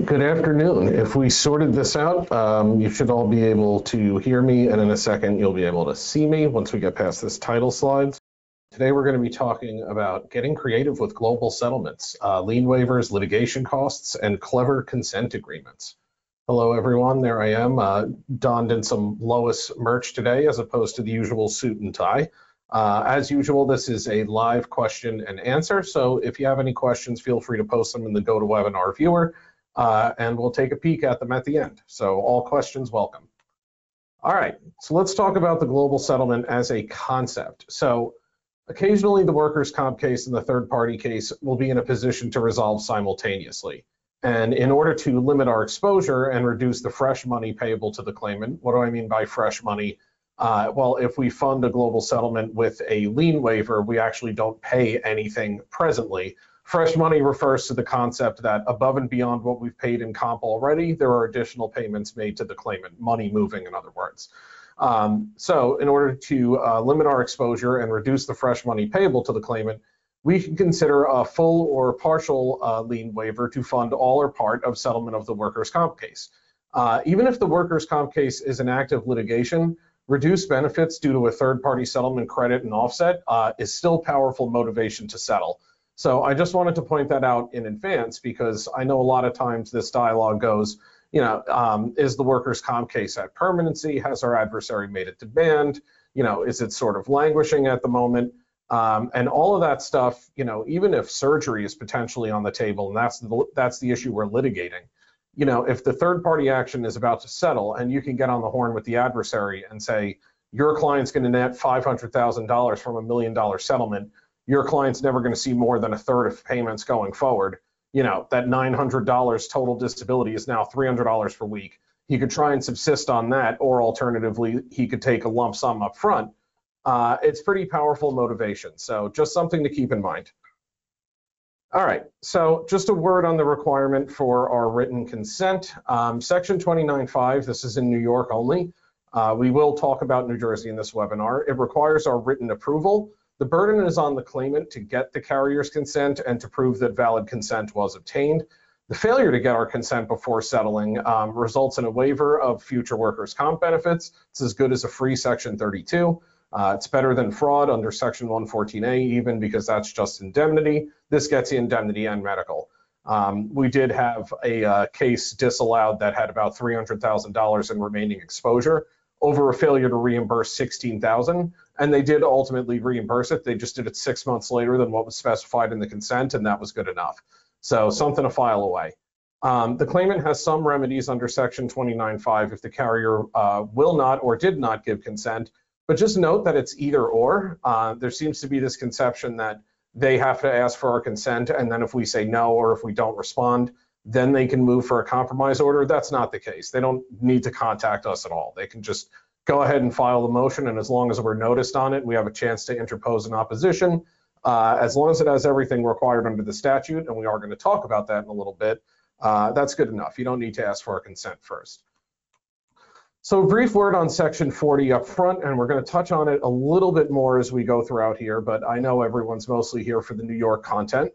Good afternoon. If we sorted this out, you should all be able to hear me, and in a second you'll be able to see me once we get past this title slide. Today we're going to be talking about getting creative with global settlements, lien waivers, litigation costs, and clever consent agreements. Hello everyone, there I am, donned in some Lois merch today as opposed to the usual suit and tie. As usual, this is a live question and answer, so if you have any questions, feel free to post them in the GoToWebinar viewer. And we'll take a peek at them at the end. So all questions welcome. All right, so let's talk about the global settlement as a concept. So occasionally the workers' comp case and the third-party case will be in a position to resolve simultaneously. And in order to limit our exposure and reduce the fresh money payable to the claimant, what do I mean by fresh money? Well, if we fund a global settlement with a lien waiver, we actually don't pay anything presently. Fresh money refers to the concept that above and beyond what we've paid in comp already, there are additional payments made to the claimant, money moving in other words. So in order to limit our exposure and reduce the fresh money payable to the claimant, we can consider a full or partial lien waiver to fund all or part of settlement of the workers' comp case. Even if the workers' comp case is an active litigation, reduced benefits due to a third-party settlement credit and offset is still powerful motivation to settle. So I just wanted to point that out in advance because I know a lot of times this dialogue goes, is the workers' comp case at permanency? Has our adversary made it to band? Is it sort of languishing at the moment? And all of that stuff, even if surgery is potentially on the table, and that's the issue we're litigating, if the third-party action is about to settle and you can get on the horn with the adversary and say, your client's going to net $500,000 from $1 million settlement, your client's never going to see more than a third of payments going forward. That $900 total disability is now $300 per week. He could try and subsist on that, or alternatively, he could take a lump sum up front. It's pretty powerful motivation. So just something to keep in mind. All right, so just a word on the requirement for our written consent. Section 29.5, this is in New York only. We will talk about New Jersey in this webinar. It requires our written approval. The burden is on the claimant to get the carrier's consent and to prove that valid consent was obtained. The failure to get our consent before settling results in a waiver of future workers' comp benefits. It's as good as a free Section 32. It's better than fraud under Section 114A, even because that's just indemnity. This gets you indemnity and medical. We did have a case disallowed that had about $300,000 in remaining exposure over a failure to reimburse $16,000, and they did ultimately reimburse it. They just did it 6 months later than what was specified in the consent, and that was good enough. So something to file away. The claimant has some remedies under Section 29.5 if the carrier will not or did not give consent, but just note that it's either or. There seems to be this conception that they have to ask for our consent, and then if we say no or if we don't respond, then they can move for a compromise order. That's not the case. They don't need to contact us at all. They can just go ahead and file the motion, and as long as we're noticed on it, we have a chance to interpose an opposition. As long as it has everything required under the statute, and we are going to talk about that in a little bit, that's good enough. You don't need to ask for our consent first. So a brief word on Section 40 up front, and we're going to touch on it a little bit more as we go throughout here, but I know everyone's mostly here for the New York content.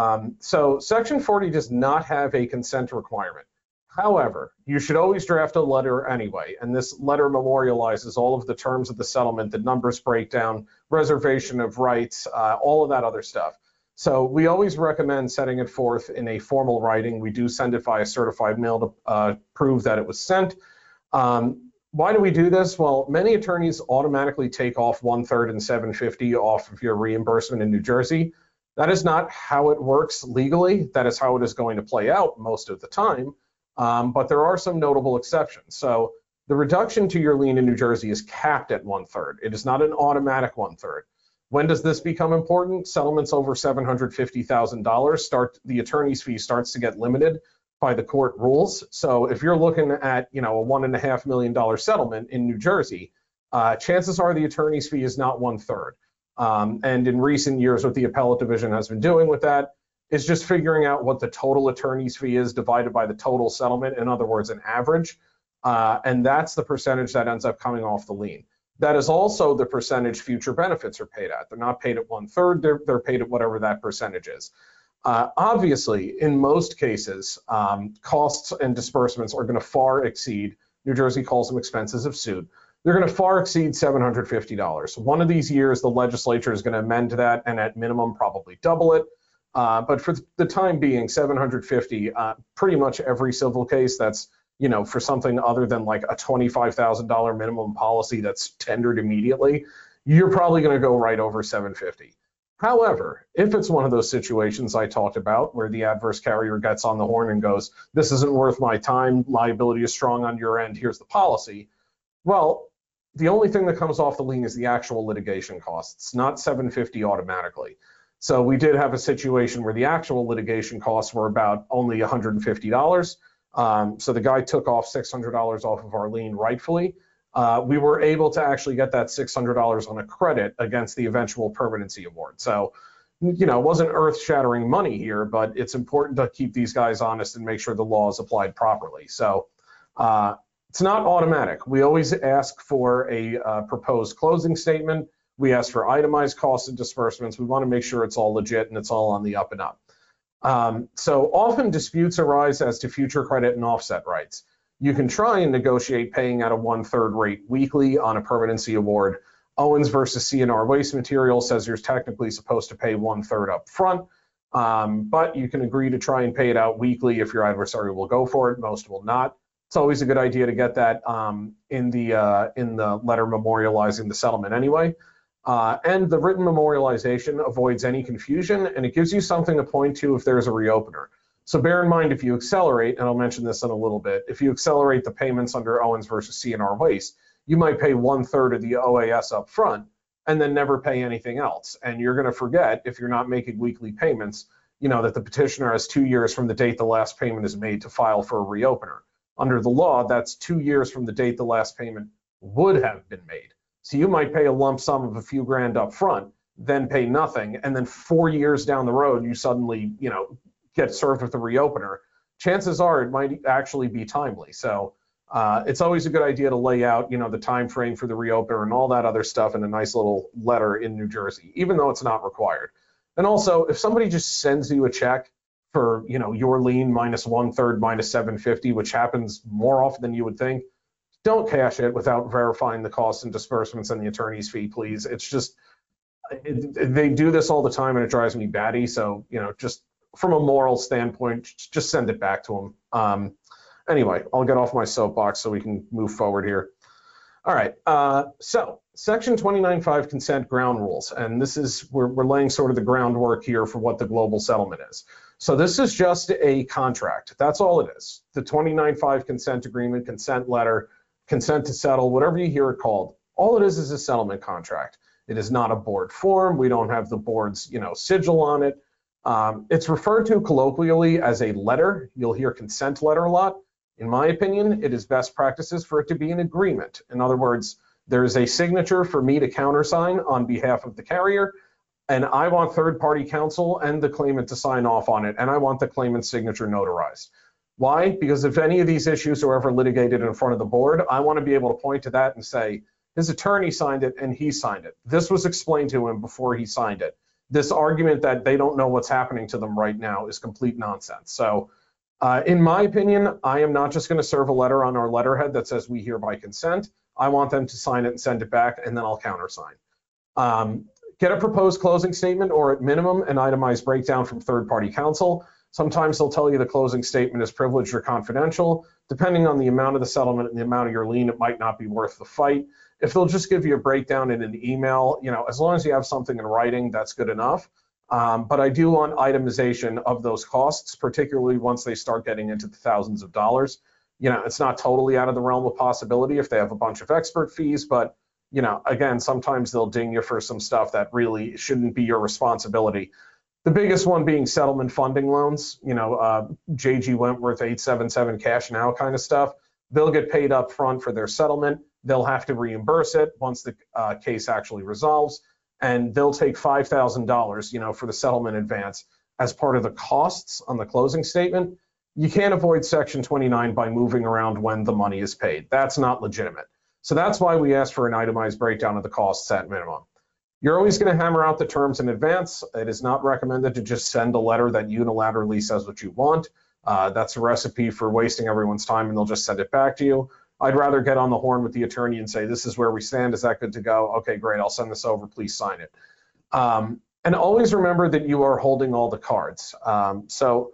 So Section 40 does not have a consent requirement. However, you should always draft a letter anyway, and this letter memorializes all of the terms of the settlement, the numbers breakdown, reservation of rights, all of that other stuff. So we always recommend setting it forth in a formal writing. We do send it via certified mail to prove that it was sent. Why do we do this? Well, many attorneys automatically take off 1/3 and $750 off of your reimbursement in New Jersey. That is not how it works legally. That is how it is going to play out most of the time. But there are some notable exceptions. So the reduction to your lien in New Jersey is capped at 1/3. It is not an automatic 1/3. When does this become important? Settlements over $750,000 the attorney's fee starts to get limited by the court rules. So if you're looking at, a $1.5 million settlement in New Jersey, chances are the attorney's fee is not 1/3. And in recent years, what the appellate division has been doing with that is just figuring out what the total attorney's fee is divided by the total settlement, in other words, an average. And that's the percentage that ends up coming off the lien. That is also the percentage future benefits are paid at. They're not paid at 1/3, they're paid at whatever that percentage is. Obviously, in most cases, costs and disbursements are going to far exceed, New Jersey calls them expenses of suit, they're going to far exceed $750. One of these years, the legislature is going to amend that and at minimum probably double it. But for the time being, $750, pretty much every civil case that's, for something other than like a $25,000 minimum policy that's tendered immediately, you're probably going to go right over $750. However, if it's one of those situations I talked about where the adverse carrier gets on the horn and goes, this isn't worth my time, liability is strong on your end, here's the policy, well, the only thing that comes off the lien is the actual litigation costs, not $750 automatically. So we did have a situation where the actual litigation costs were about only $150. So the guy took off $600 off of our lien rightfully. We were able to actually get that $600 on a credit against the eventual permanency award. So, it wasn't earth-shattering money here, but it's important to keep these guys honest and make sure the law is applied properly. So it's not automatic. We always ask for a proposed closing statement. We ask for itemized costs and disbursements. We want to make sure it's all legit and it's all on the up and up. So often disputes arise as to future credit and offset rights. You can try and negotiate paying at a 1/3 rate weekly on a permanency award. Owens versus C&R Waste Materials says you're technically supposed to pay 1/3 up front, but you can agree to try and pay it out weekly if your adversary will go for it. Most will not. It's always a good idea to get that in the letter memorializing the settlement anyway. And the written memorialization avoids any confusion, and it gives you something to point to if there's a reopener. So bear in mind, if you accelerate, and I'll mention this in a little bit, if you accelerate the payments under Owens versus C&R Waste, you might pay 1/3 of the OAS up front and then never pay anything else. And you're going to forget, if you're not making weekly payments, that the petitioner has 2 years from the date the last payment is made to file for a reopener. Under the law, that's 2 years from the date the last payment would have been made. So you might pay a lump sum of a few grand up front, then pay nothing, and then 4 years down the road, you suddenly, get served with a reopener. Chances are it might actually be timely. So it's always a good idea to lay out, the time frame for the reopener and all that other stuff in a nice little letter in New Jersey, even though it's not required. And also, if somebody just sends you a check for, your lien minus 1/3 minus $750, which happens more often than you would think, don't cash it without verifying the costs and disbursements and the attorney's fee, please. It's just, they do this all the time and it drives me batty. So, just from a moral standpoint, just send it back to them. Anyway, I'll get off my soapbox so we can move forward here. All right, so Section 29.5 consent ground rules, and this is, we're laying sort of the groundwork here for what the global settlement is. So this is just a contract. That's all it is. The 29.5 consent agreement, consent letter, consent to settle, whatever you hear it called. All it is a settlement contract. It is not a board form. We don't have the board's, sigil on it. It's referred to colloquially as a letter. You'll hear consent letter a lot. In my opinion, it is best practices for it to be an agreement. In other words, there is a signature for me to countersign on behalf of the carrier, and I want third-party counsel and the claimant to sign off on it, and I want the claimant's signature notarized. Why? Because if any of these issues are ever litigated in front of the board, I want to be able to point to that and say, his attorney signed it and he signed it. This was explained to him before he signed it. This argument that they don't know what's happening to them right now is complete nonsense. So in my opinion, I am not just going to serve a letter on our letterhead that says we hereby consent. I want them to sign it and send it back, and then I'll countersign. Get a proposed closing statement, or at minimum, an itemized breakdown from third-party counsel. Sometimes they'll tell you the closing statement is privileged or confidential. Depending on the amount of the settlement and the amount of your lien, it might not be worth the fight. If they'll just give you a breakdown in an email, as long as you have something in writing, that's good enough. But I do want itemization of those costs, particularly once they start getting into the thousands of dollars. It's not totally out of the realm of possibility if they have a bunch of expert fees, but again, sometimes they'll ding you for some stuff that really shouldn't be your responsibility. The biggest one being settlement funding loans, JG Wentworth 877 cash now kind of stuff. They'll get paid up front for their settlement. They'll have to reimburse it once the case actually resolves, and they'll take $5,000, for the settlement advance as part of the costs on the closing statement. You can't avoid Section 29 by moving around when the money is paid. That's not legitimate. So that's why we ask for an itemized breakdown of the costs at minimum. You're always going to hammer out the terms in advance. It is not recommended to just send a letter that unilaterally says what you want. That's a recipe for wasting everyone's time, and they'll just send it back to you. I'd rather get on the horn with the attorney and say, this is where we stand. Is that good to go? Okay, great. I'll send this over. Please sign it. And always remember that you are holding all the cards. So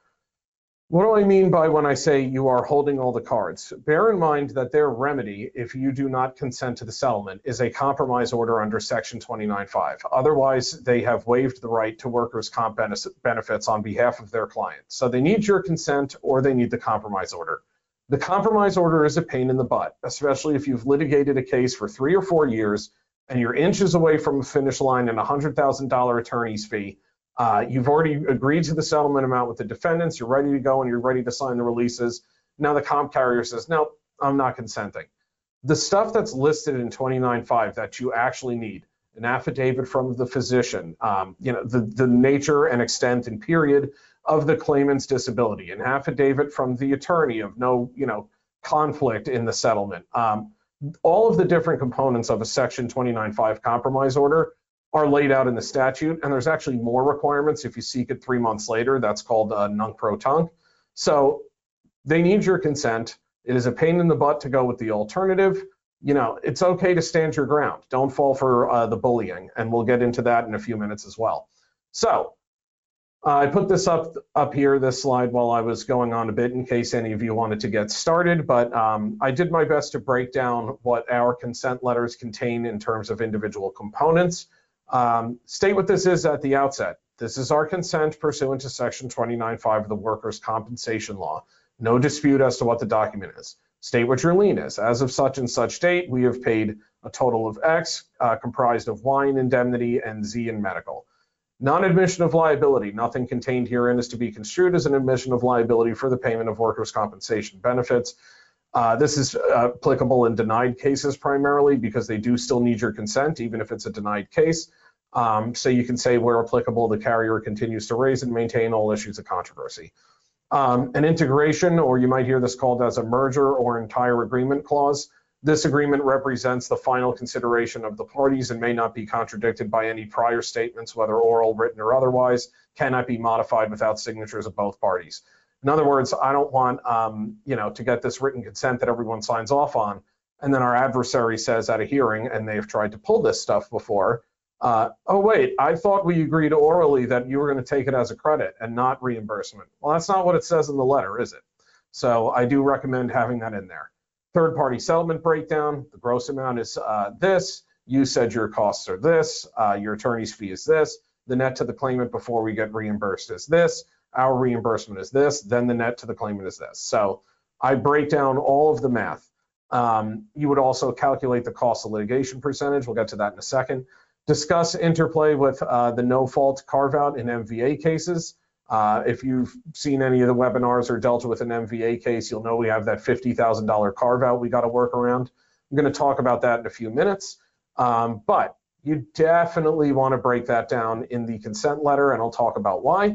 what do I mean by when I say you are holding all the cards? Bear in mind that their remedy, if you do not consent to the settlement, is a compromise order under Section 29.5. Otherwise, they have waived the right to workers' comp benefits on behalf of their client. So they need your consent or they need the compromise order. The compromise order is a pain in the butt, especially if you've litigated a case for 3 or 4 years and you're inches away from a finish line and a $100,000 attorney's fee. You've already agreed to the settlement amount with the defendants. You're ready to go and you're ready to sign the releases. Now the comp carrier says, no, I'm not consenting. The stuff that's listed in 29.5 that you actually need, an affidavit from the physician, the nature and extent and period of the claimant's disability, an affidavit from the attorney of no, conflict in the settlement. All of the different components of a Section 29.5 compromise order are laid out in the statute, and there's actually more requirements if you seek it 3 months later. That's called nunc-pro-tunc. So they need your consent. It is a pain in the butt to go with the alternative. It's okay to stand your ground. Don't fall for the bullying, and we'll get into that in a few minutes as well. So I put this up here, this slide, while I was going on a bit in case any of you wanted to get started, but I did my best to break down what our consent letters contain in terms of individual components. State what this is at the outset. This is our consent pursuant to Section 29.5 of the Workers' Compensation Law. No dispute as to what the document is. State what your lien is. As of such and such date, we have paid a total of X, comprised of Y in indemnity and Z in medical. Non-admission of liability. Nothing contained herein is to be construed as an admission of liability for the payment of workers' compensation benefits. This is applicable in denied cases primarily because they do still need your consent, even if it's a denied case. So you can say where applicable, the carrier continues to raise and maintain all issues of controversy. An integration, or you might hear this called as a merger or entire agreement clause. This agreement represents the final consideration of the parties and may not be contradicted by any prior statements, whether oral, written, or otherwise, cannot be modified without signatures of both parties. In other words, I don't want to get this written consent that everyone signs off on, and then our adversary says at a hearing, and they've tried to pull this stuff before, oh wait, I thought we agreed orally that you were going to take it as a credit and not reimbursement. Well, that's not what it says in the letter, is it? So I do recommend having that in there. Third-party settlement breakdown, the gross amount is this, you said your costs are this, your attorney's fee is this, the net to the claimant before we get reimbursed is this, our reimbursement is this, then the net to the claimant is this. So I break down all of the math. You would also calculate the cost of litigation percentage, we'll get to that in a second. Discuss interplay with the no-fault carve-out in MVA cases. If you've seen any of the webinars or dealt with an MVA case, you'll know we have that $50,000 carve-out we got to work around. I'm going to talk about that in a few minutes, but you definitely want to break that down in the consent letter, and I'll talk about why.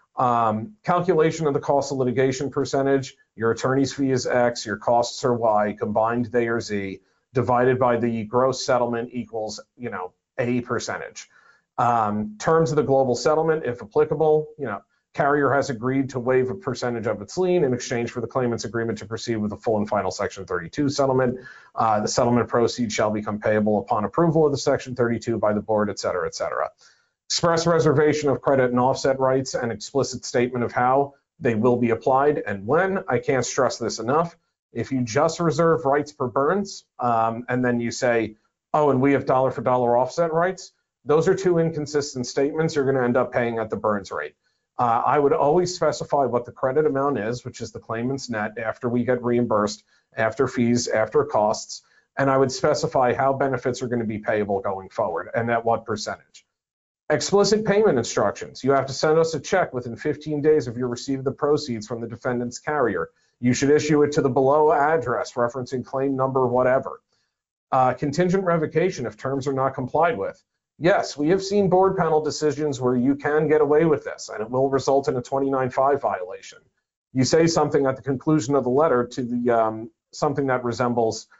Calculation of the cost of litigation percentage. Your attorney's fee is X, your costs are Y, combined they are Z, divided by the gross settlement equals, a percentage. Terms of the global settlement, if applicable, carrier has agreed to waive a percentage of its lien in exchange for the claimant's agreement to proceed with a full and final Section 32 settlement. The settlement proceeds shall become payable upon approval of the Section 32 by the board, et cetera, et cetera. Express reservation of credit and offset rights and explicit statement of how they will be applied and when. I can't stress this enough. If you just reserve rights per Burns and then you say, oh, and we have dollar for dollar offset rights, those are two inconsistent statements. You're going to end up paying at the Burns rate. I would always specify what the credit amount is, which is the claimant's net after we get reimbursed, after fees, after costs, and I would specify how benefits are going to be payable going forward and at what percentage. Explicit payment instructions. You have to send us a check within 15 days of your receipt of the proceeds from the defendant's carrier. You should issue it to the below address, referencing claim number, whatever. Contingent revocation if terms are not complied with. Yes, we have seen board panel decisions where you can get away with this, and it will result in a 29.5 violation. You say something at the conclusion of the letter to the something that resembles,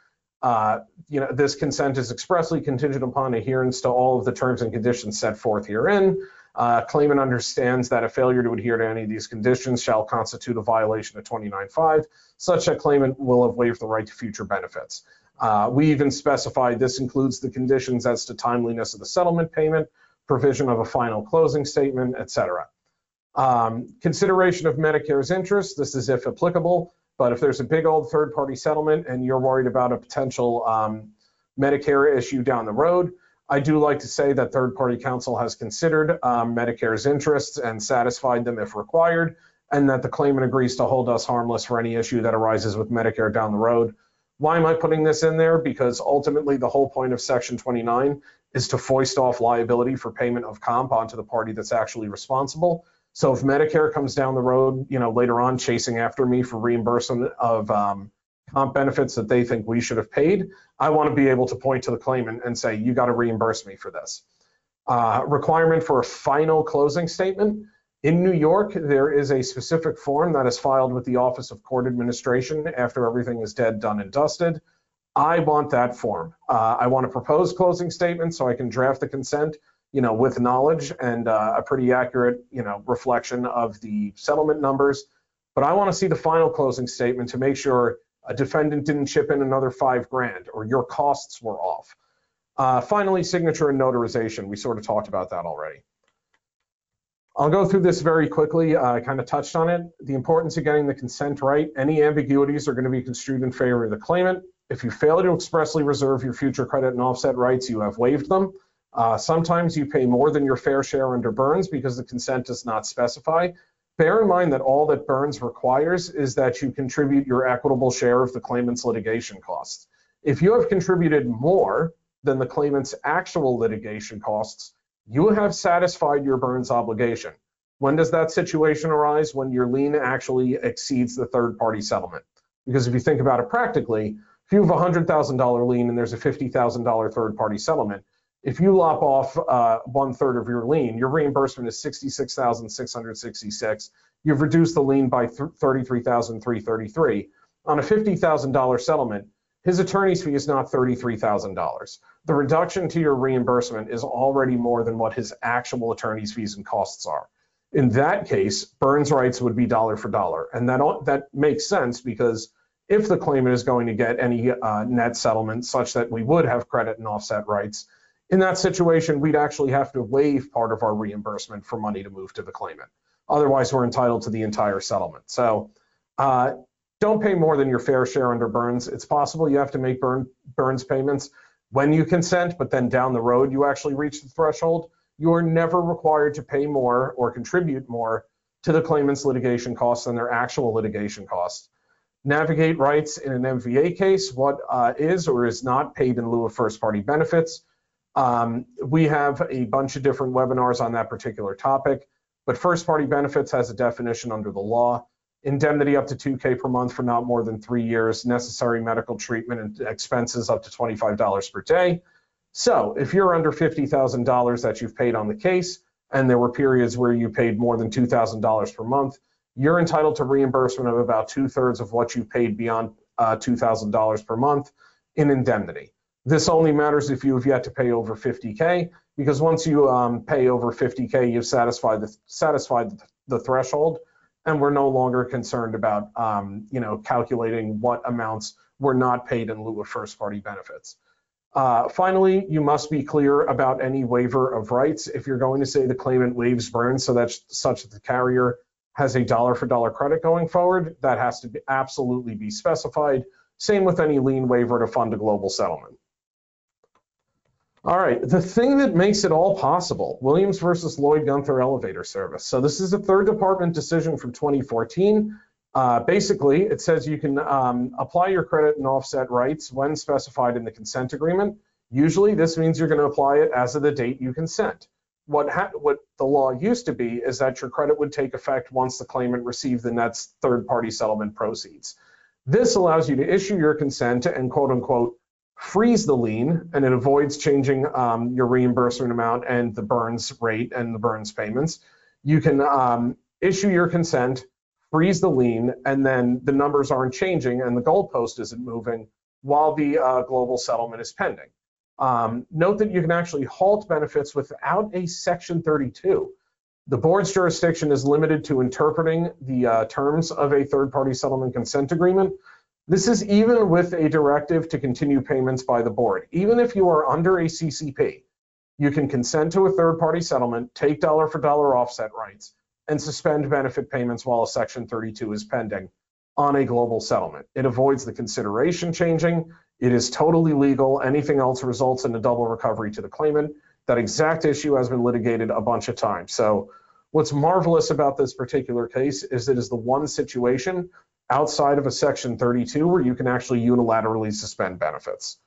This consent is expressly contingent upon adherence to all of the terms and conditions set forth herein. Claimant understands that a failure to adhere to any of these conditions shall constitute a violation of 29.5, such that claimant will have waived the right to future benefits. We even specified this includes the conditions as to timeliness of the settlement payment, provision of a final closing statement, etc. Consideration of Medicare's interest, this is if applicable, but if there's a big old third-party settlement and you're worried about a potential Medicare issue down the road, I do like to say that third-party counsel has considered Medicare's interests and satisfied them if required, and that the claimant agrees to hold us harmless for any issue that arises with Medicare down the road. Why am I putting this in there? Because ultimately the whole point of Section 29 is to foist off liability for payment of comp onto the party that's actually responsible. So if Medicare comes down the road, later on chasing after me for reimbursement of comp benefits that they think we should have paid, I want to be able to point to the claimant and say, you got to reimburse me for this. Requirement for a final closing statement. In New York, there is a specific form that is filed with the Office of Court Administration after everything is dead, done, and dusted. I want that form. I want a proposed closing statement so I can draft the consent, with knowledge and a pretty accurate, reflection of the settlement numbers. But I want to see the final closing statement to make sure a defendant didn't chip in another $5,000 or your costs were off. Finally, signature and notarization. We sort of talked about that already. I'll go through this very quickly. I kind of touched on it. The importance of getting the consent right. Any ambiguities are going to be construed in favor of the claimant. If you fail to expressly reserve your future credit and offset rights, you have waived them. Sometimes you pay more than your fair share under Burns because the consent does not specify. Bear in mind that all that Burns requires is that you contribute your equitable share of the claimant's litigation costs. If you have contributed more than the claimant's actual litigation costs, you have satisfied your Burns obligation. When does that situation arise? When your lien actually exceeds the third-party settlement. Because if you think about it practically, if you have a $100,000 lien and there's a $50,000 third-party settlement, if you lop off 1/3 of your lien, your reimbursement is $66,666. You've reduced the lien by $33,333. On a $50,000 settlement, his attorney's fee is not $33,000. The reduction to your reimbursement is already more than what his actual attorney's fees and costs are. In that case, Burns rights would be dollar for dollar. And that makes sense because if the claimant is going to get any net settlement such that we would have credit and offset rights, in that situation, we'd actually have to waive part of our reimbursement for money to move to the claimant. Otherwise, we're entitled to the entire settlement. So don't pay more than your fair share under Burns. It's possible you have to make Burns payments when you consent, but then down the road, you actually reach the threshold. You are never required to pay more or contribute more to the claimant's litigation costs than their actual litigation costs. Navigate rights in an MVA case, what is or is not paid in lieu of first-party benefits. We have a bunch of different webinars on that particular topic, but first-party benefits has a definition under the law. Indemnity up to $2,000 per month for not more than 3 years, necessary medical treatment and expenses up to $25 per day. So if you're under $50,000 that you've paid on the case, and there were periods where you paid more than $2,000 per month, you're entitled to reimbursement of about 2/3 of what you paid beyond $2,000 per month in indemnity. This only matters if you have yet to pay over $50K, because once you pay over $50K, you've satisfied the threshold, and we're no longer concerned about calculating what amounts were not paid in lieu of first-party benefits. Finally, you must be clear about any waiver of rights. If you're going to say the claimant waives Burns such that the carrier has a dollar-for-dollar credit going forward, that has to absolutely be specified. Same with any lien waiver to fund a global settlement. All right, the thing that makes it all possible, Williams versus Lloyd Gunther Elevator Service. So this is a third department decision from 2014. Basically, it says you can apply your credit and offset rights when specified in the consent agreement. Usually this means you're going to apply it as of the date you consent. What the law used to be is that your credit would take effect once the claimant received the net third-party settlement proceeds. This allows you to issue your consent and quote-unquote freeze the lien, and it avoids changing your reimbursement amount and the Burns rate and the Burns payments. You can issue your consent, freeze the lien, and then the numbers aren't changing and the goalpost isn't moving. while the global settlement is pending. Note that you can actually halt benefits without a Section 32. The board's jurisdiction is limited to interpreting the terms of a third-party settlement consent agreement. This is even with a directive to continue payments by the board. Even if you are under a CCP, you can consent to a third-party settlement, take dollar-for-dollar offset rights, and suspend benefit payments while a Section 32 is pending on a global settlement. It avoids the consideration changing. It is totally legal. Anything else results in a double recovery to the claimant. That exact issue has been litigated a bunch of times. So what's marvelous about this particular case is it is the one situation outside of a Section 32 where you can actually unilaterally suspend benefits.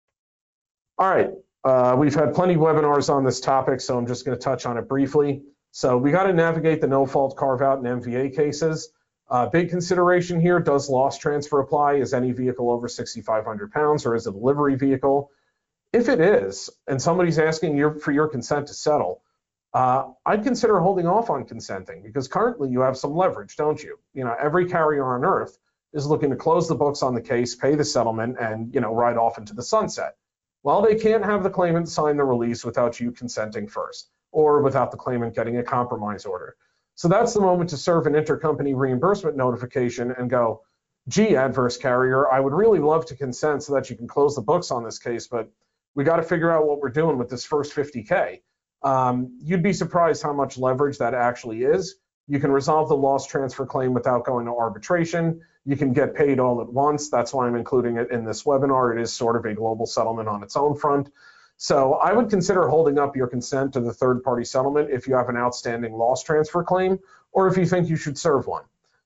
All right, we've had plenty of webinars on this topic, so I'm just going to touch on it briefly. So we got to navigate the no-fault carve-out and MVA cases. Big consideration here, does loss transfer apply? Is any vehicle over 6,500 pounds, or is it a livery vehicle? If it is, and somebody's asking for your consent to settle, I'd consider holding off on consenting because currently you have some leverage, don't you? You know, every carrier on earth is looking to close the books on the case, pay the settlement, and ride off into the sunset. Well, they can't have the claimant sign the release without you consenting first, or without the claimant getting a compromise order. So that's the moment to serve an intercompany reimbursement notification and go, gee, adverse carrier, I would really love to consent so that you can close the books on this case, but we got to figure out what we're doing with this first 50K. You'd be surprised how much leverage that actually is. You can resolve the loss transfer claim without going to arbitration. You can get paid all at once. That's why I'm including it in this webinar. It is sort of a global settlement on its own front. So I would consider holding up your consent to the third-party settlement if you have an outstanding loss transfer claim, or if you think you should serve one.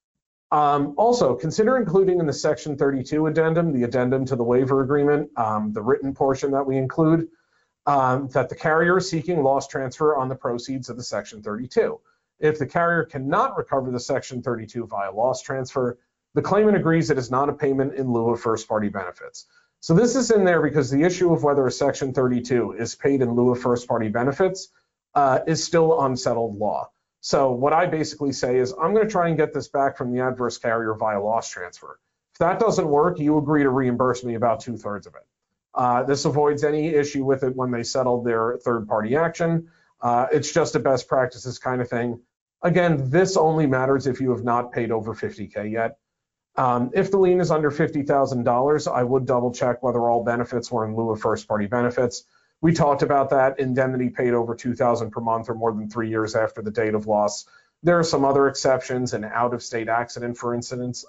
Also, consider including in the Section 32 addendum, the addendum to the waiver agreement, the written portion that we include, that the carrier is seeking loss transfer on the proceeds of the Section 32. If the carrier cannot recover the Section 32 via loss transfer, the claimant agrees it is not a payment in lieu of first-party benefits. So this is in there because the issue of whether a Section 32 is paid in lieu of first-party benefits is still unsettled law. So what I basically say is I'm going to try and get this back from the adverse carrier via loss transfer. If that doesn't work, you agree to reimburse me about 2/3 of it. This avoids any issue with it when they settle their third-party action. It's just a best practices kind of thing. Again, this only matters if you have not paid over 50K yet. If the lien is under $50,000, I would double check whether all benefits were in lieu of first-party benefits. We talked about that, indemnity paid over $2,000 per month or more than 3 years after the date of loss. There are some other exceptions, an out-of-state accident, for instance,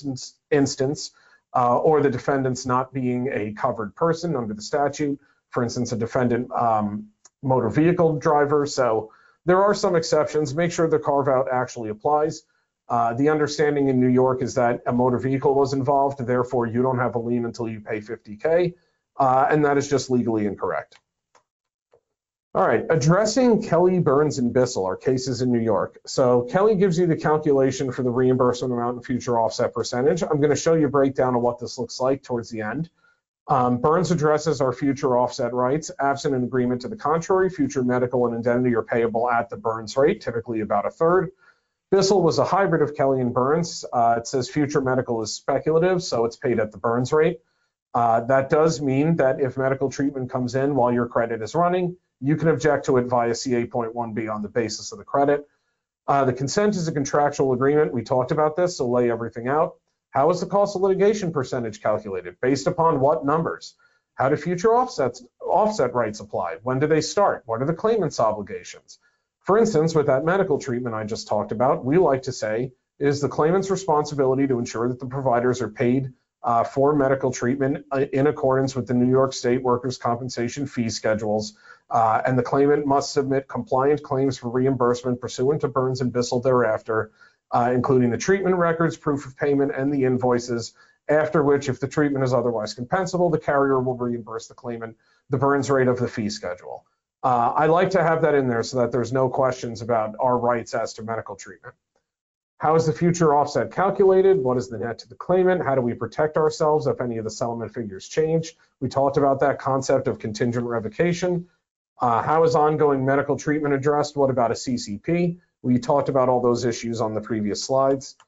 or the defendant's not being a covered person under the statute, for instance, a defendant motor vehicle driver. So there are some exceptions. Make sure the carve-out actually applies. The understanding in New York is that a motor vehicle was involved, therefore you don't have a lien until you pay 50K, and that is just legally incorrect. All right, addressing Kelly, Burns, and Bissell are cases in New York. So Kelly gives you the calculation for the reimbursement amount and future offset percentage. I'm going to show you a breakdown of what this looks like towards the end. Burns addresses our future offset rights. Absent an agreement to the contrary, future medical and indemnity are payable at the Burns rate, typically about 1/3. Bissell was a hybrid of Kelly and Burns. It says future medical is speculative, so it's paid at the Burns rate. That does mean that if medical treatment comes in while your credit is running, you can object to it via CA.1B on the basis of the credit. The consent is a contractual agreement. We talked about this, so lay everything out. How is the cost of litigation percentage calculated? Based upon what numbers? How do future offset rights apply? When do they start? What are the claimant's obligations? For instance, with that medical treatment I just talked about, we like to say it is the claimant's responsibility to ensure that the providers are paid for medical treatment in accordance with the New York State Workers' Compensation fee schedules, and the claimant must submit compliant claims for reimbursement pursuant to Burns and Bissell thereafter, including the treatment records, proof of payment, and the invoices, after which, if the treatment is otherwise compensable, the carrier will reimburse the claimant the Burns rate of the fee schedule. I like to have that in there so that there's no questions about our rights as to medical treatment. How is the future offset calculated? What is the net to the claimant? How do we protect ourselves if any of the settlement figures change? We talked about that concept of contingent revocation. How is ongoing medical treatment addressed? What about a CCP? We talked about all those issues on the previous slides.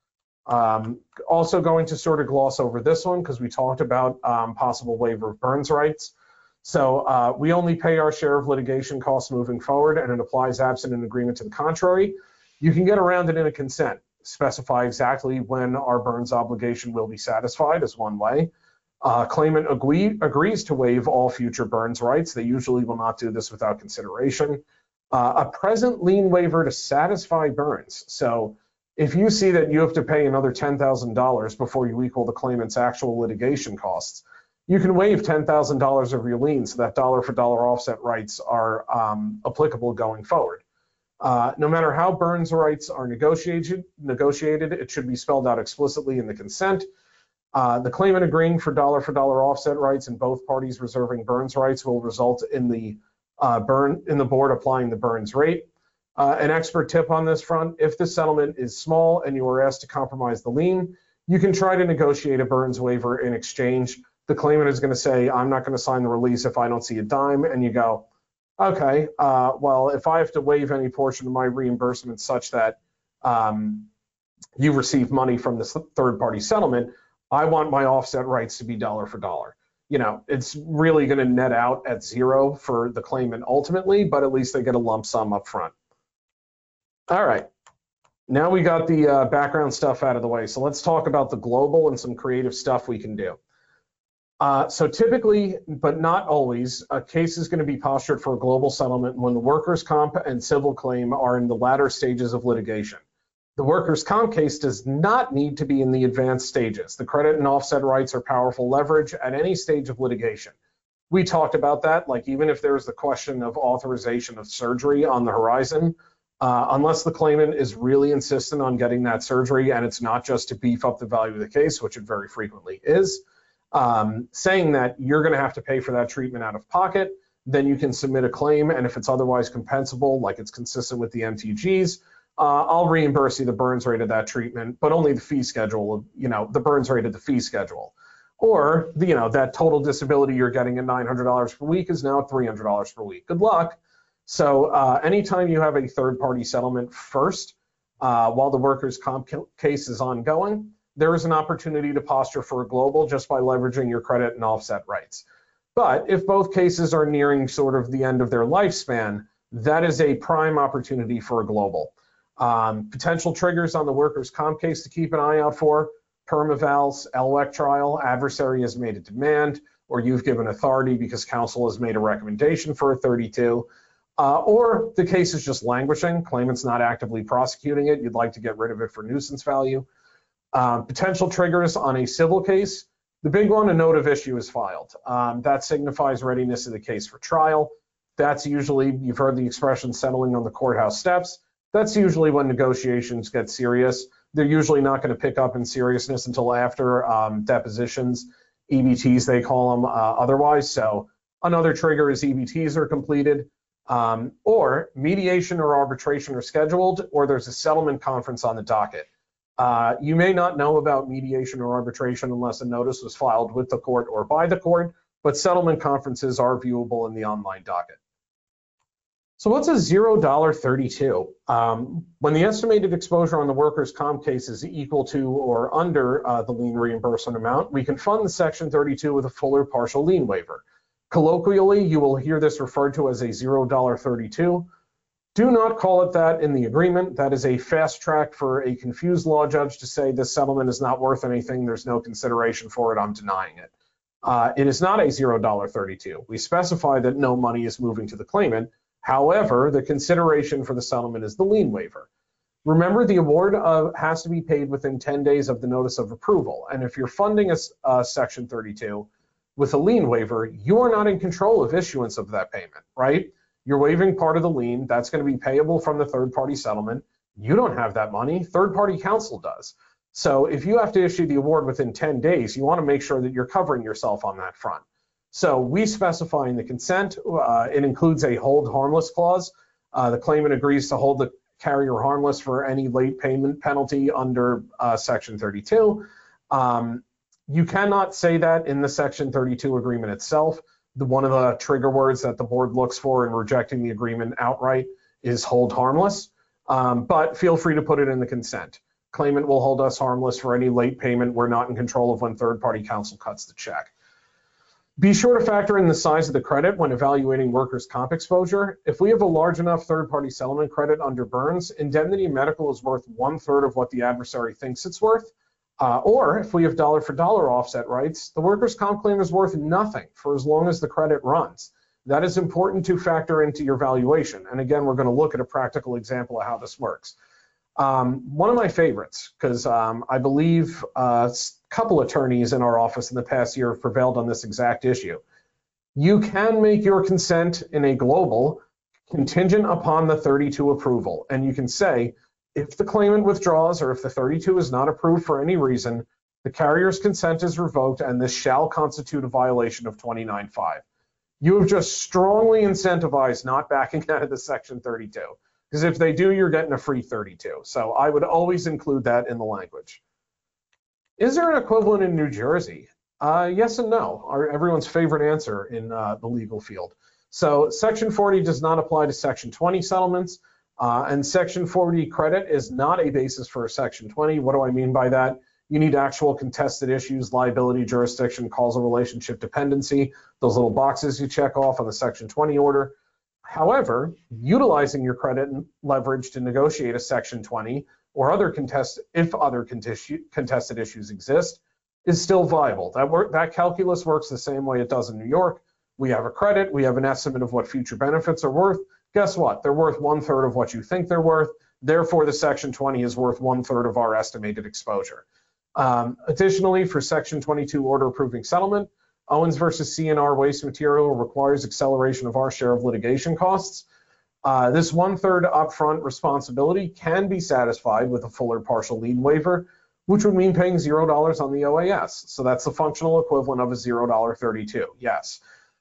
Also going to sort of gloss over this one because we talked about possible waiver of Burns rights. So we only pay our share of litigation costs moving forward, and it applies absent an agreement to the contrary. You can get around it in a consent. Specify exactly when our Burns obligation will be satisfied is one way. Claimant agrees to waive all future Burns rights. They usually will not do this without consideration. A present lien waiver to satisfy Burns. So if you see that you have to pay another $10,000 before you equal the claimant's actual litigation costs, you can waive $10,000 of your lien so that dollar for dollar offset rights are applicable going forward. No matter how Burns rights are negotiated, it should be spelled out explicitly in the consent. The claimant agreeing for dollar offset rights and both parties reserving Burns rights will result in the board applying the Burns rate. An expert tip on this front: if the settlement is small and you are asked to compromise the lien, you can try to negotiate a Burns waiver in exchange. The claimant is going to say, I'm not going to sign the release if I don't see a dime, and you go, okay, well, if I have to waive any portion of my reimbursement such that you receive money from this third-party settlement, I want my offset rights to be dollar for dollar. You know, it's really going to net out at zero for the claimant ultimately, but at least they get a lump sum up front. All right, now we got the background stuff out of the way. So let's talk about the global and some creative stuff we can do. So typically, but not always, a case is going to be postured for a global settlement when the workers' comp and civil claim are in the latter stages of litigation. The workers' comp case does not need to be in the advanced stages. The credit and offset rights are powerful leverage at any stage of litigation. We talked about that, like even if there's the question of authorization of surgery on the horizon, unless the claimant is really insistent on getting that surgery and it's not just to beef up the value of the case, which it very frequently is, saying that you're going to have to pay for that treatment out of pocket, then you can submit a claim, and if it's otherwise compensable, like it's consistent with the MTGs, I'll reimburse you the Burns rate of that treatment, but only the fee schedule, the Burns rate of the fee schedule. Or, that total disability you're getting at $900 per week is now $300 per week. Good luck. So anytime you have a third-party settlement first, while the workers' comp case is ongoing, there is an opportunity to posture for a global just by leveraging your credit and offset rights. But if both cases are nearing sort of the end of their lifespan, that is a prime opportunity for a global. Potential triggers on the workers' comp case to keep an eye out for: permavals, LWEC trial, adversary has made a demand, or you've given authority because counsel has made a recommendation for a 32, or the case is just languishing, claimant's not actively prosecuting it, you'd like to get rid of it for nuisance value. Potential triggers on a civil case: the big one, a note of issue is filed. That signifies readiness of the case for trial. That's usually, you've heard the expression settling on the courthouse steps. That's usually when negotiations get serious. They're usually not going to pick up in seriousness until after depositions, EBTs they call them otherwise. So another trigger is EBTs are completed, or mediation or arbitration are scheduled, or there's a settlement conference on the docket. You may not know about mediation or arbitration unless a notice was filed with the court or by the court, but settlement conferences are viewable in the online docket. So what's a $0 32? When the estimated exposure on the workers' comp case is equal to or under the lien reimbursement amount, we can fund the Section 32 with a full or partial lien waiver. Colloquially, you will hear this referred to as a $0 32. Do not call it that in the agreement. That is a fast track for a confused law judge to say this settlement is not worth anything, there's no consideration for it, I'm denying it. It is not a $0 32. We specify that no money is moving to the claimant. However, the consideration for the settlement is the lien waiver. Remember, the award has to be paid within 10 days of the notice of approval. And if you're funding a Section 32 with a lien waiver, you are not in control of issuance of that payment, right? You're waiving part of the lien. That's going to be payable from the third-party settlement. You don't have that money. Third-party counsel does. So if you have to issue the award within 10 days, you want to make sure that you're covering yourself on that front. So we specify in the consent, it includes a hold harmless clause. The claimant agrees to hold the carrier harmless for any late payment penalty under Section 32. You cannot say that in the Section 32 agreement itself. One of the trigger words that the board looks for in rejecting the agreement outright is hold harmless, but feel free to put it in the consent. Claimant will hold us harmless for any late payment. We're not in control of when third-party counsel cuts the check. Be sure to factor in the size of the credit when evaluating workers' comp exposure. If we have a large enough third-party settlement credit under Burns, indemnity medical is worth 1/3 of what the adversary thinks it's worth. Or if we have dollar-for-dollar offset rights, the workers' comp claim is worth nothing for as long as the credit runs. That is important to factor into your valuation. And again, we're going to look at a practical example of how this works. One of my favorites, because I believe a couple attorneys in our office in the past year have prevailed on this exact issue. You can make your consent in a global contingent upon the 32 approval. And you can say, if the claimant withdraws or if the 32 is not approved for any reason, the carrier's consent is revoked and this shall constitute a violation of 29.5. You have just strongly incentivized not backing out of the Section 32. Because if they do, you're getting a free 32. So I would always include that in the language. Is there an equivalent in New Jersey? Yes and no, are everyone's favorite answer in the legal field. So Section 40 does not apply to Section 20 settlements, and Section 40 credit is not a basis for a Section 20. What do I mean by that? You need actual contested issues, liability, jurisdiction, causal relationship, dependency, those little boxes you check off on the Section 20 order. However, utilizing your credit and leverage to negotiate a Section 20 or if other contested issues exist is still viable. That calculus works the same way it does in New York. We have a credit, we have an estimate of what future benefits are worth. Guess what? They're worth 1/3 of what you think they're worth. Therefore, the Section 20 is worth 1/3 of our estimated exposure. Additionally, for Section 22 order approving settlement, Owens versus C&R Waste Material requires acceleration of our share of litigation costs. This 1/3 upfront responsibility can be satisfied with a fuller partial lien waiver, which would mean paying $0 on the OAS. So that's the functional equivalent of a $0.32, yes.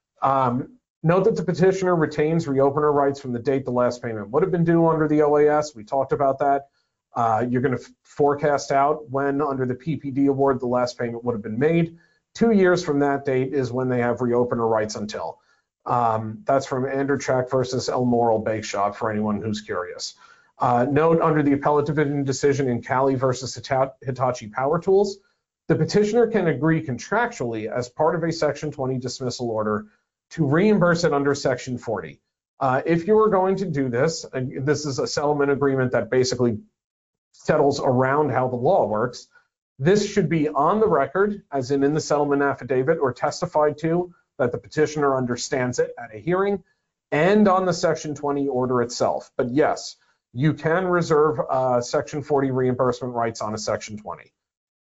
Note that the petitioner retains reopener rights from the date the last payment would have been due under the OAS. We talked about that. You're going to forecast out when under the PPD award the last payment would have been made. 2 years from that date is when they have reopener rights until. That's from Anderchak versus Elmore Bake Shop for anyone who's curious. Note under the appellate division decision in Cali versus Hitachi Power Tools, the petitioner can agree contractually as part of a Section 20 dismissal order to reimburse it under Section 40. If you are going to do this, this is a settlement agreement that basically settles around how the law works. This should be on the record, as in the settlement affidavit, or testified to that the petitioner understands it at a hearing, and on the Section 20 order itself. But yes, you can reserve Section 40 reimbursement rights on a Section 20.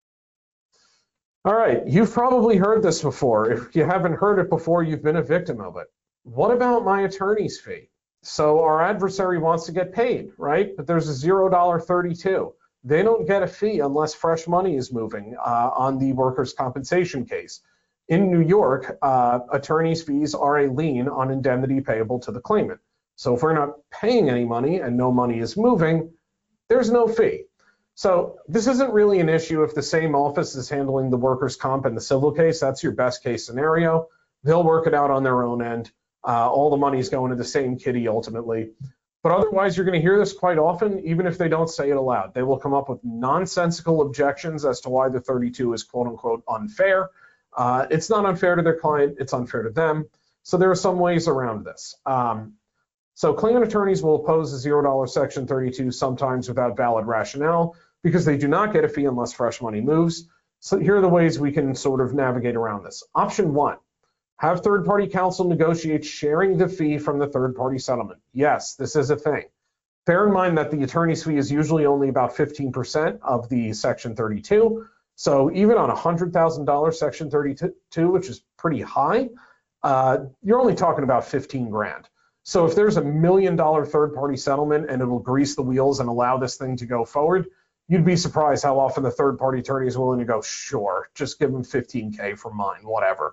All right, you've probably heard this before. If you haven't heard it before, you've been a victim of it. What about my attorney's fee? So our adversary wants to get paid, right? But there's a $0.32. They don't get a fee unless fresh money is moving on the workers' compensation case. In New York, attorney's fees are a lien on indemnity payable to the claimant. So if we're not paying any money and no money is moving, there's no fee. So this isn't really an issue if the same office is handling the workers' comp and the civil case. That's your best case scenario. They'll work it out on their own end. All the money's going to the same kitty ultimately. But otherwise, you're going to hear this quite often, even if they don't say it aloud. They will come up with nonsensical objections as to why the 32 is quote unquote unfair. It's not unfair to their client, it's unfair to them. So there are some ways around this. So claimant attorneys will oppose a $0 Section 32 sometimes without valid rationale because they do not get a fee unless fresh money moves. So here are the ways we can sort of navigate around this. Option 1. Have third-party counsel negotiate sharing the fee from the third-party settlement. Yes, this is a thing. Bear in mind that the attorney's fee is usually only about 15% of the Section 32. So even on a $100,000 Section 32, which is pretty high, you're only talking about 15 grand. So if there's $1 million third-party settlement and it'll grease the wheels and allow this thing to go forward, you'd be surprised how often the third-party attorney is willing to go, sure, just give them 15K for mine, whatever.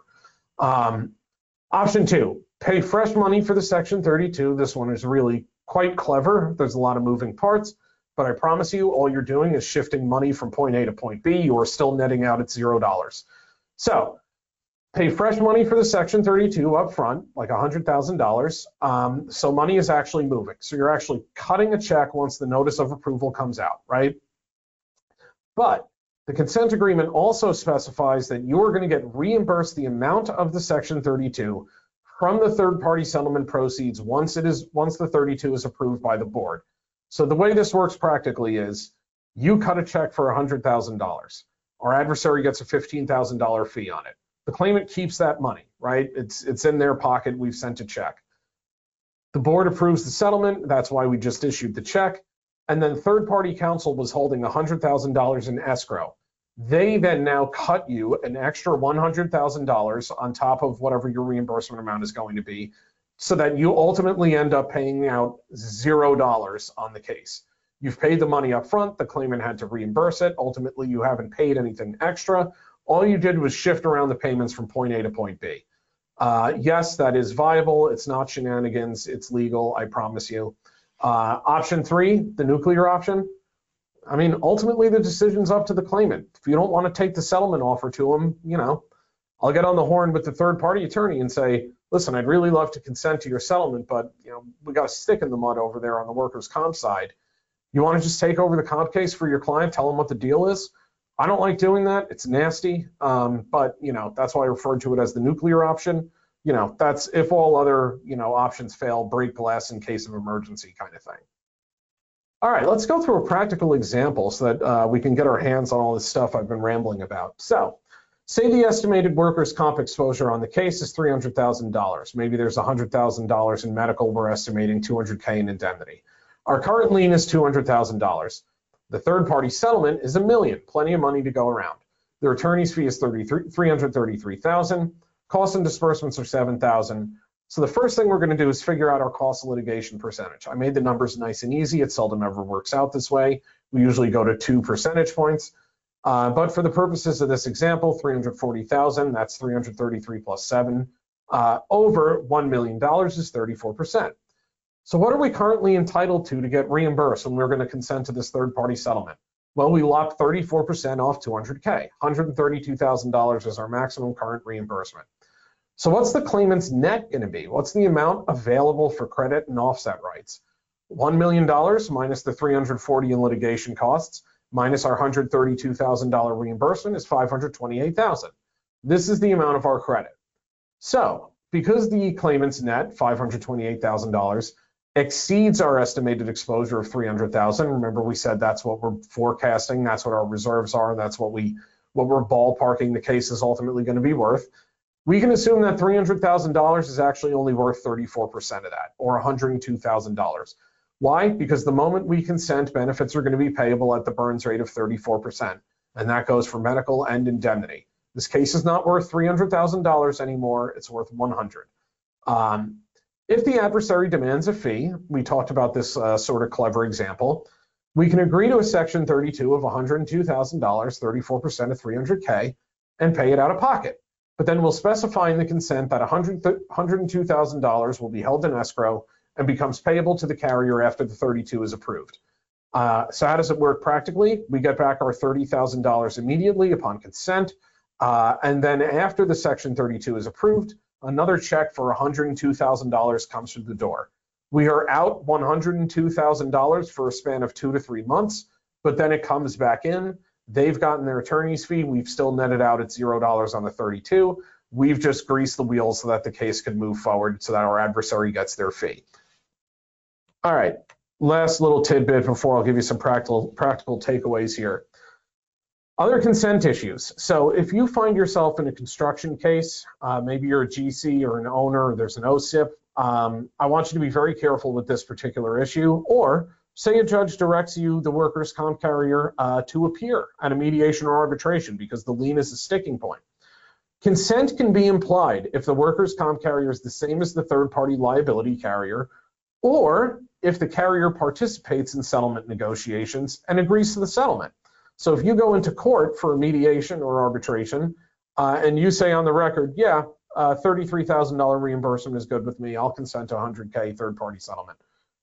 Option 2, pay fresh money for the Section 32. This one is really quite clever. There's a lot of moving parts, but I promise you all you're doing is shifting money from point A to point B. You are still netting out at $0. So pay fresh money for the Section 32 up front, like $100,000. So money is actually moving. So you're actually cutting a check once the notice of approval comes out, right? But the consent agreement also specifies that you're going to get reimbursed the amount of the Section 32 from the third-party settlement proceeds once the 32 is approved by the board. So the way this works practically is you cut a check for $100,000. Our adversary gets a $15,000 fee on it. The claimant keeps that money, right? It's in their pocket. We've sent a check. The board approves the settlement. That's why we just issued the check. And then third-party counsel was holding $100,000 in escrow. They then now cut you an extra $100,000 on top of whatever your reimbursement amount is going to be, so that you ultimately end up paying out $0 on the case. You've paid the money up front, the claimant had to reimburse it. Ultimately, you haven't paid anything extra. All you did was shift around the payments from point A to point B. Yes, that is viable. It's not shenanigans. It's legal, I promise you. Option 3, the nuclear option. I mean, ultimately, the decision's up to the claimant. If you don't want to take the settlement offer to them, I'll get on the horn with the third-party attorney and say, listen, I'd really love to consent to your settlement, but we got a stick in the mud over there on the workers' comp side. You want to just take over the comp case for your client, tell them what the deal is? I don't like doing that. It's nasty, but that's why I referred to it as the nuclear option. That's if all other options fail, break glass in case of emergency kind of thing. All right, let's go through a practical example so that we can get our hands on all this stuff I've been rambling about. So, say the estimated workers' comp exposure on the case is $300,000. Maybe there's $100,000 in medical. We're estimating $200K in indemnity. Our current lien is $200,000. The third-party settlement is $1 million, plenty of money to go around. The attorney's fee is $333,000. Costs and disbursements are $7,000. So the first thing we're going to do is figure out our cost of litigation percentage. I made the numbers nice and easy. It seldom ever works out this way. We usually go to 2 percentage points. But for the purposes of this example, $340,000, that's 333 plus 7, over $1 million is 34%. So what are we currently entitled to get reimbursed when we're going to consent to this third-party settlement? Well, we lopped 34% off $200K. $132,000 is our maximum current reimbursement. So what's the claimant's net going to be? What's the amount available for credit and offset rights? $1 million minus the $340 in litigation costs, minus our $132,000 reimbursement is $528,000. This is the amount of our credit. So because the claimant's net, $528,000, exceeds our estimated exposure of $300,000, remember we said that's what we're forecasting, that's what our reserves are, and that's what we're ballparking the case is ultimately going to be worth. We can assume that $300,000 is actually only worth 34% of that, or $102,000. Why? Because the moment we consent, benefits are going to be payable at the Burns rate of 34%, and that goes for medical and indemnity. This case is not worth $300,000 anymore, it's worth $100,000. If the adversary demands a fee, we talked about this sort of clever example, we can agree to a Section 32 of $102,000, 34% of $300K, and pay it out of pocket. But then we'll specify in the consent that $102,000 will be held in escrow and becomes payable to the carrier after the 32 is approved. So how does it work practically? We get back our $30,000 immediately upon consent, and then after the Section 32 is approved, another check for $102,000 comes through the door. We are out $102,000 for a span of 2 to 3 months, but then it comes back in. They've gotten their attorney's fee. We've still netted out at $0 on the 32. We've just greased the wheels so that the case can move forward so that our adversary gets their fee. All right, last little tidbit before I'll give you some practical takeaways here. Other consent issues. So if you find yourself in a construction case, maybe you're a GC or an owner, or there's an OSIP, I want you to be very careful with this particular issue. Or say a judge directs you, the workers' comp carrier, to appear at a mediation or arbitration because the lien is a sticking point. Consent can be implied if the workers' comp carrier is the same as the third-party liability carrier, or if the carrier participates in settlement negotiations and agrees to the settlement. So if you go into court for a mediation or arbitration, and you say on the record, yeah, $33,000 reimbursement is good with me, I'll consent to $100K third-party settlement.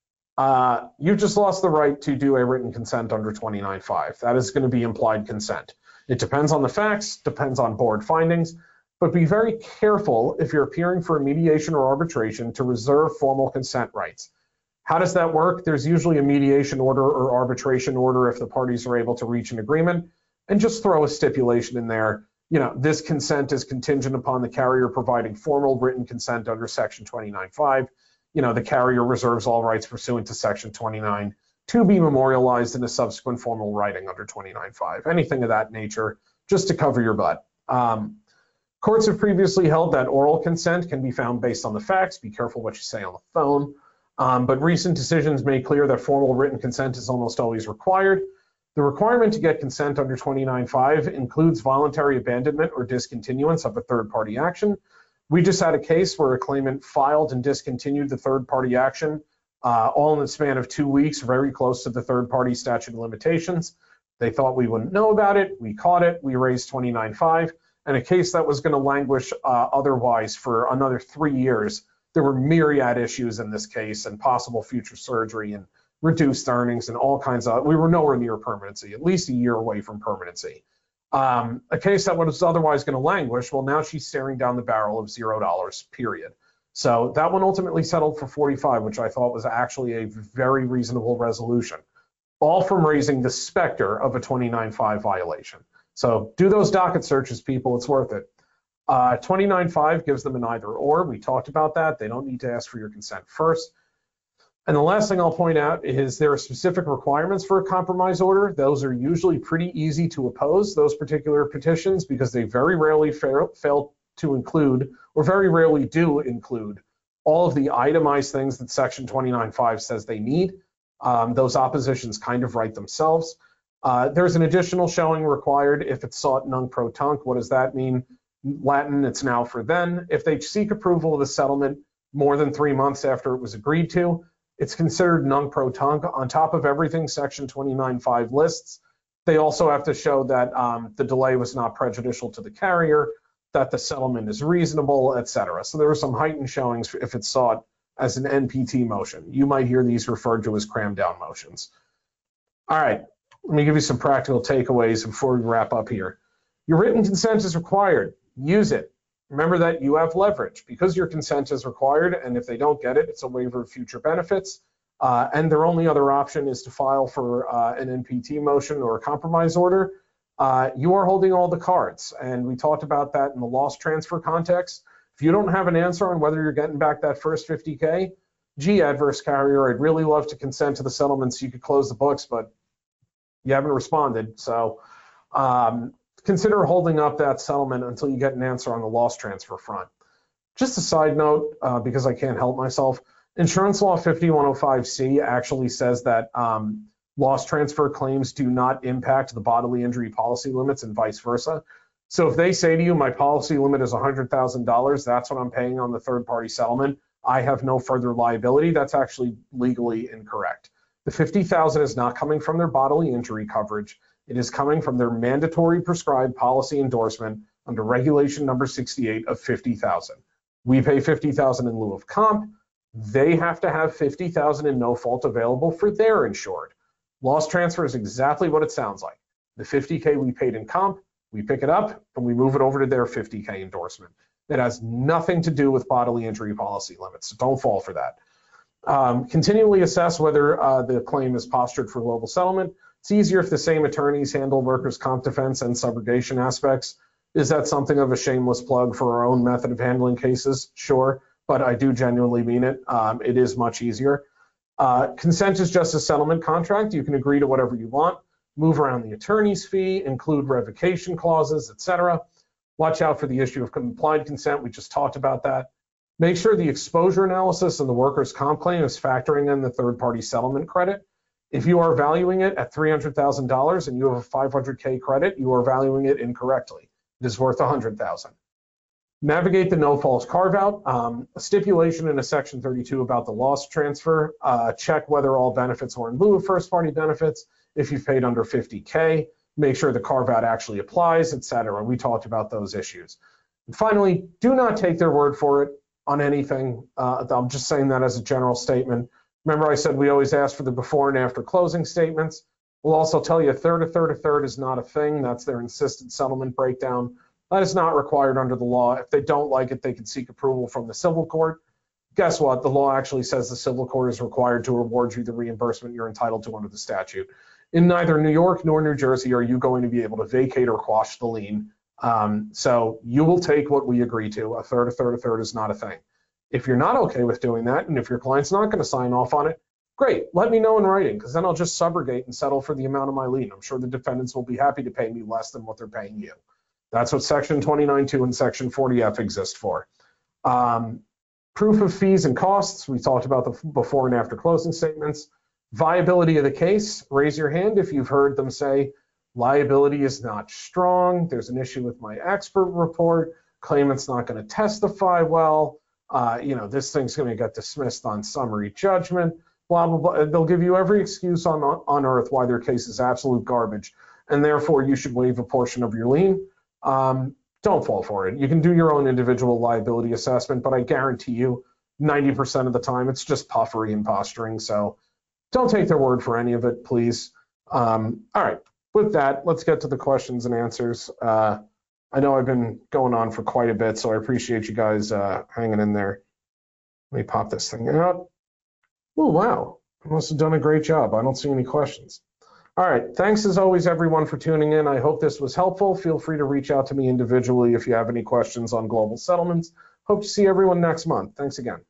You just lost the right to do a written consent under 29.5. That is going to be implied consent. It depends on the facts, depends on board findings, but be very careful if you're appearing for a mediation or arbitration to reserve formal consent rights. How does that work? There's usually a mediation order or arbitration order if the parties are able to reach an agreement. and just throw a stipulation in there. This consent is contingent upon the carrier providing formal written consent under Section 29.5. The carrier reserves all rights pursuant to Section 29 to be memorialized in a subsequent formal writing under 29.5. Anything of that nature, just to cover your butt. Courts have previously held that oral consent can be found based on the facts. Be careful what you say on the phone. But recent decisions made clear that formal written consent is almost always required. The requirement to get consent under 29.5 includes voluntary abandonment or discontinuance of a third-party action. We just had a case where a claimant filed and discontinued the third-party action all in the span of 2 weeks, very close to the third-party statute of limitations. They thought we wouldn't know about it. We caught it. We raised 29.5. And a case that was going to languish otherwise for another 3 years. There were myriad issues in this case and possible future surgery and reduced earnings and all kinds of, we were nowhere near permanency, at least a year away from permanency. A case that was otherwise going to languish, well, now she's staring down the barrel of $0, period. So that one ultimately settled for 45, which I thought was actually a very reasonable resolution, all from raising the specter of a 29.5 violation. So do those docket searches, people, it's worth it. 29.5 gives them an either or. We talked about that. They don't need to ask for your consent first. And the last thing I'll point out is there are specific requirements for a compromise order. Those are usually pretty easy to oppose, those particular petitions, because they very rarely fail to include, or very rarely do include, all of the itemized things that Section 29.5 says they need. Those oppositions kind of write themselves. There's an additional showing required if it's sought nunc pro tunc. What does that mean? Latin, it's now for then. If they seek approval of the settlement more than 3 months after it was agreed to, it's considered nunc pro tunc. On top of everything Section 29.5 lists, they also have to show that the delay was not prejudicial to the carrier, that the settlement is reasonable, etc. So there are some heightened showings if it's sought as an NPT motion. You might hear these referred to as cram down motions. All right, let me give you some practical takeaways before we wrap up here. Your written consent is required. Use it. Remember that you have leverage because your consent is required, and if they don't get it, it's a waiver of future benefits. And their only other option is to file for an NPT motion or a compromise order. You are holding all the cards, and we talked about that in the loss transfer context. If you don't have an answer on whether you're getting back that first 50K, gee, adverse carrier, I'd really love to consent to the settlement so you could close the books, but you haven't responded. So consider holding up that settlement until you get an answer on the loss transfer front. Just a side note, because I can't help myself, Insurance Law 5105C actually says that loss transfer claims do not impact the bodily injury policy limits and vice versa. So if they say to you, my policy limit is $100,000, that's what I'm paying on the third-party settlement, I have no further liability, that's actually legally incorrect. The $50,000 is not coming from their bodily injury coverage. It is coming from their mandatory prescribed policy endorsement under regulation number 68 of $50,000. We pay $50,000 in lieu of comp. They have to have $50,000 in no fault available for their insured. Loss transfer is exactly what it sounds like. The $50K we paid in comp, we pick it up and we move it over to their $50K endorsement. It has nothing to do with bodily injury policy limits, so don't fall for that. Continually assess whether the claim is postured for global settlement. It's easier if the same attorneys handle workers' comp defense and subrogation aspects. Is that something of a shameless plug for our own method of handling cases? Sure, but I do genuinely mean it. It is much easier. Consent is just a settlement contract. You can agree to whatever you want, move around the attorney's fee, include revocation clauses, etc. Watch out for the issue of implied consent. We just talked about that. Make sure the exposure analysis of the workers' comp claim is factoring in the third-party settlement credit. If you are valuing it at $300,000 and you have a $500K credit, you are valuing it incorrectly. It is worth $100,000. Navigate the no fault carve out. A stipulation in a section 32 about the loss transfer. Check whether all benefits were in lieu of first party benefits. If you've paid under 50K, make sure the carve out actually applies, etc. We talked about those issues. And finally, do not take their word for it on anything. I'm just saying that as a general statement. Remember I said we always ask for the before and after closing statements. We'll also tell you a third is not a thing. That's their insisted settlement breakdown. That is not required under the law. If they don't like it, they can seek approval from the civil court. Guess what? The law actually says the civil court is required to award you the reimbursement you're entitled to under the statute. In neither New York nor New Jersey are you going to be able to vacate or quash the lien. So you will take what we agree to. A third is not a thing. If you're not okay with doing that, and if your client's not going to sign off on it, great, let me know in writing, because then I'll just subrogate and settle for the amount of my lien. I'm sure the defendants will be happy to pay me less than what they're paying you. That's what Section 29.2 and Section 40F exist for. Proof of fees and costs, we talked about the before and after closing statements. Viability of the case, raise your hand if you've heard them say, liability is not strong, there's an issue with my expert report, claimant's not going to testify well, this thing's going to get dismissed on summary judgment, blah, blah, blah. They'll give you every excuse on earth why their case is absolute garbage, and therefore you should waive a portion of your lien. Don't fall for it. You can do your own individual liability assessment, but I guarantee you 90% of the time it's just puffery and posturing, so don't take their word for any of it, please. All right, with that, let's get to the questions and answers. I know I've been going on for quite a bit, so I appreciate you guys hanging in there. Let me pop this thing out. Oh, wow, I must have done a great job. I don't see any questions. All right, thanks as always, everyone, for tuning in. I hope this was helpful. Feel free to reach out to me individually if you have any questions on global settlements. Hope to see everyone next month. Thanks again.